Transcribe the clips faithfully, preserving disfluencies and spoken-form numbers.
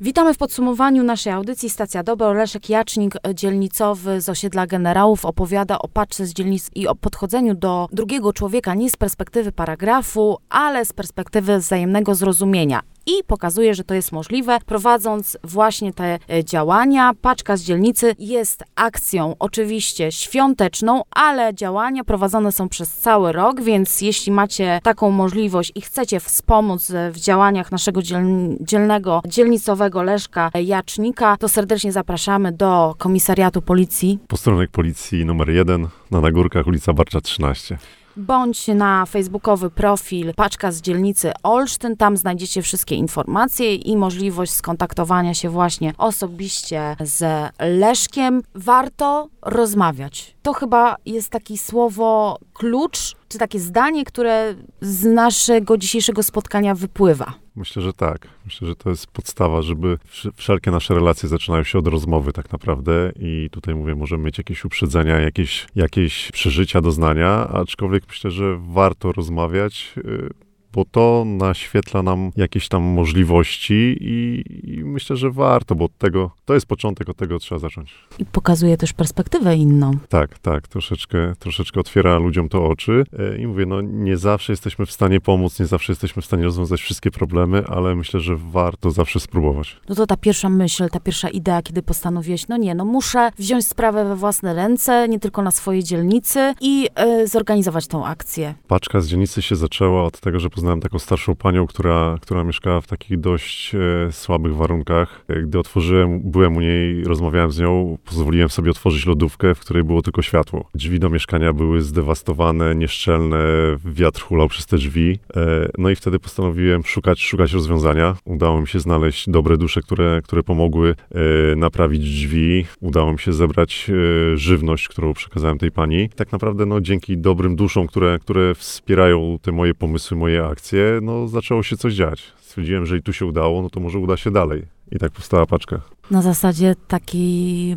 Witamy w podsumowaniu naszej audycji Stacja Dobro. Leszek Jacznik, dzielnicowy z osiedla Generałów, opowiada o paczce z dzielnic i o podchodzeniu do drugiego człowieka nie z perspektywy paragrafu, ale z perspektywy wzajemnego zrozumienia. I pokazuje, że to jest możliwe, prowadząc właśnie te działania. Paczka z dzielnicy jest akcją oczywiście świąteczną, ale działania prowadzone są przez cały rok, więc jeśli macie taką możliwość i chcecie wspomóc w działaniach naszego dziel- dzielnego, dzielnicowego Leszka Jacznika, to serdecznie zapraszamy do Komisariatu Policji. Posterunek Policji numer jeden na Nagórkach, ulica Barcza trzynaście. Bądź na facebookowy profil Paczka z dzielnicy Olsztyn. Tam znajdziecie wszystkie informacje i możliwość skontaktowania się właśnie osobiście z Leszkiem. Warto rozmawiać. To chyba jest takie słowo klucz, czy takie zdanie, które z naszego dzisiejszego spotkania wypływa. Myślę, że tak. Myślę, że to jest podstawa, żeby wszelkie nasze relacje zaczynają się od rozmowy tak naprawdę i tutaj mówię, możemy mieć jakieś uprzedzenia, jakieś, jakieś przeżycia, doznania, aczkolwiek myślę, że warto rozmawiać, bo to naświetla nam jakieś tam możliwości i, i myślę, że warto, bo od tego, to jest początek, od tego trzeba zacząć. I pokazuje też perspektywę inną. Tak, tak, troszeczkę, troszeczkę otwiera ludziom to oczy i mówię, no nie zawsze jesteśmy w stanie pomóc, nie zawsze jesteśmy w stanie rozwiązać wszystkie problemy, ale myślę, że warto zawsze spróbować. No to ta pierwsza myśl, ta pierwsza idea, kiedy postanowiłeś, no nie, no muszę wziąć sprawę we własne ręce, nie tylko na swojej dzielnicy i y, zorganizować tą akcję. Paczka z dzielnicy się zaczęła od tego, że poznałem taką starszą panią, która, która mieszkała w takich dość e, słabych warunkach. Gdy otworzyłem, byłem u niej, rozmawiałem z nią, pozwoliłem sobie otworzyć lodówkę, w której było tylko światło. Drzwi do mieszkania były zdewastowane, nieszczelne, wiatr hulał przez te drzwi. E, no i wtedy postanowiłem szukać, szukać rozwiązania. Udało mi się znaleźć dobre dusze, które, które pomogły e, naprawić drzwi. Udało mi się zebrać e, żywność, którą przekazałem tej pani. Tak naprawdę no, dzięki dobrym duszom, które, które wspierają te moje pomysły, moje akcje, no zaczęło się coś dziać. Stwierdziłem, że i tu się udało, no to może uda się dalej. I tak powstała paczka. Na zasadzie takiej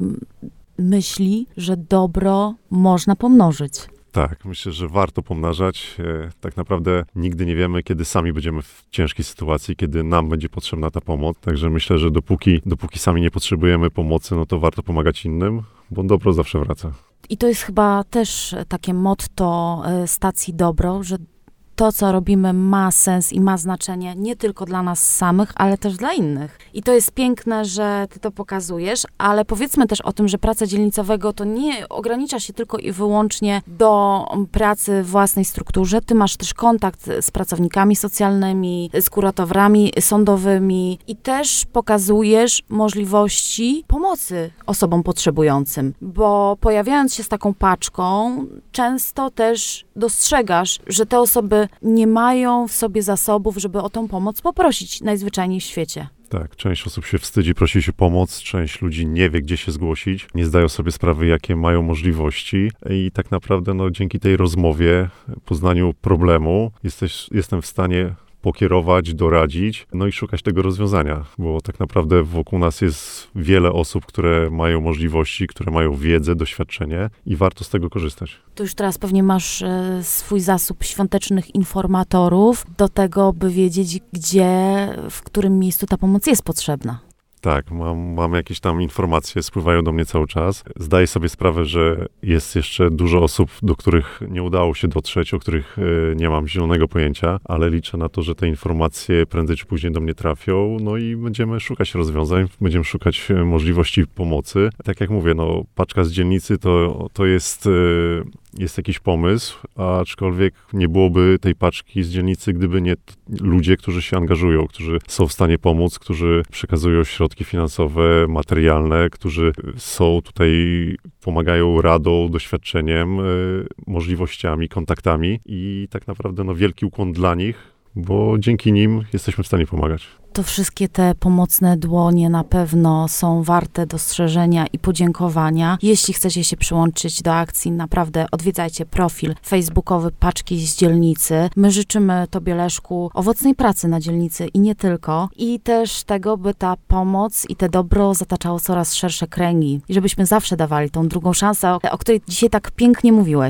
myśli, że dobro można pomnożyć. Tak, myślę, że warto pomnażać. Tak naprawdę nigdy nie wiemy, kiedy sami będziemy w ciężkiej sytuacji, kiedy nam będzie potrzebna ta pomoc. Także myślę, że dopóki, dopóki sami nie potrzebujemy pomocy, no to warto pomagać innym, bo dobro zawsze wraca. I to jest chyba też takie motto stacji Dobro, że to, co robimy, ma sens i ma znaczenie nie tylko dla nas samych, ale też dla innych. I to jest piękne, że ty to pokazujesz, ale powiedzmy też o tym, że praca dzielnicowego to nie ogranicza się tylko i wyłącznie do pracy w własnej strukturze. Ty masz też kontakt z pracownikami socjalnymi, z kuratorami sądowymi i też pokazujesz możliwości pomocy osobom potrzebującym, bo pojawiając się z taką paczką, często też dostrzegasz, że te osoby nie mają w sobie zasobów, żeby o tą pomoc poprosić najzwyczajniej w świecie. Tak, część osób się wstydzi, prosi się pomoc, część ludzi nie wie, gdzie się zgłosić, nie zdają sobie sprawy, jakie mają możliwości i tak naprawdę no, dzięki tej rozmowie, poznaniu problemu, jesteś, jestem w stanie pokierować, doradzić, no i szukać tego rozwiązania, bo tak naprawdę wokół nas jest wiele osób, które mają możliwości, które mają wiedzę, doświadczenie i warto z tego korzystać. To już teraz pewnie masz e, swój zasób świątecznych informatorów do tego, by wiedzieć, gdzie, w którym miejscu ta pomoc jest potrzebna. Tak, mam, mam jakieś tam informacje, spływają do mnie cały czas. Zdaję sobie sprawę, że jest jeszcze dużo osób, do których nie udało się dotrzeć, o których y, nie mam zielonego pojęcia, ale liczę na to, że te informacje prędzej czy później do mnie trafią, no i będziemy szukać rozwiązań, będziemy szukać możliwości pomocy. Tak jak mówię, no paczka z dzielnicy to, to jest... Y, jest jakiś pomysł, aczkolwiek nie byłoby tej paczki z dzielnicy, gdyby nie t- ludzie, którzy się angażują, którzy są w stanie pomóc, którzy przekazują środki finansowe, materialne, którzy są tutaj, pomagają radą, doświadczeniem, y, możliwościami, kontaktami i tak naprawdę no, wielki ukłon dla nich, bo dzięki nim jesteśmy w stanie pomagać. To wszystkie te pomocne dłonie na pewno są warte dostrzeżenia i podziękowania. Jeśli chcecie się przyłączyć do akcji, naprawdę odwiedzajcie profil facebookowy Paczki z dzielnicy. My życzymy tobie, Leszku, owocnej pracy na dzielnicy i nie tylko. I też tego, by ta pomoc i te dobro zataczało coraz szersze kręgi. I żebyśmy zawsze dawali tą drugą szansę, o której dzisiaj tak pięknie mówiłeś.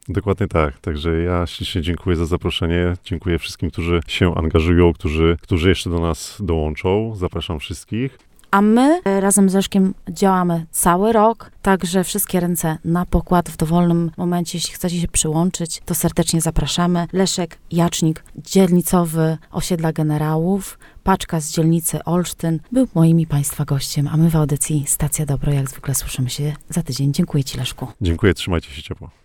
Dokładnie tak. Także ja ślicznie dziękuję za zaproszenie. Dziękuję wszystkim, którzy się angażują, którzy, którzy jeszcze do nas dołączą. Zapraszam wszystkich. A my razem z Leszkiem działamy cały rok, także wszystkie ręce na pokład w dowolnym momencie. Jeśli chcecie się przyłączyć, to serdecznie zapraszamy. Leszek Jacznik, dzielnicowy osiedla Generałów, Paczka z dzielnicy Olsztyn, był moim i Państwa gościem, a my w audycji Stacja Dobro, jak zwykle słyszymy się za tydzień. Dziękuję Ci, Leszku. Dziękuję, trzymajcie się ciepło.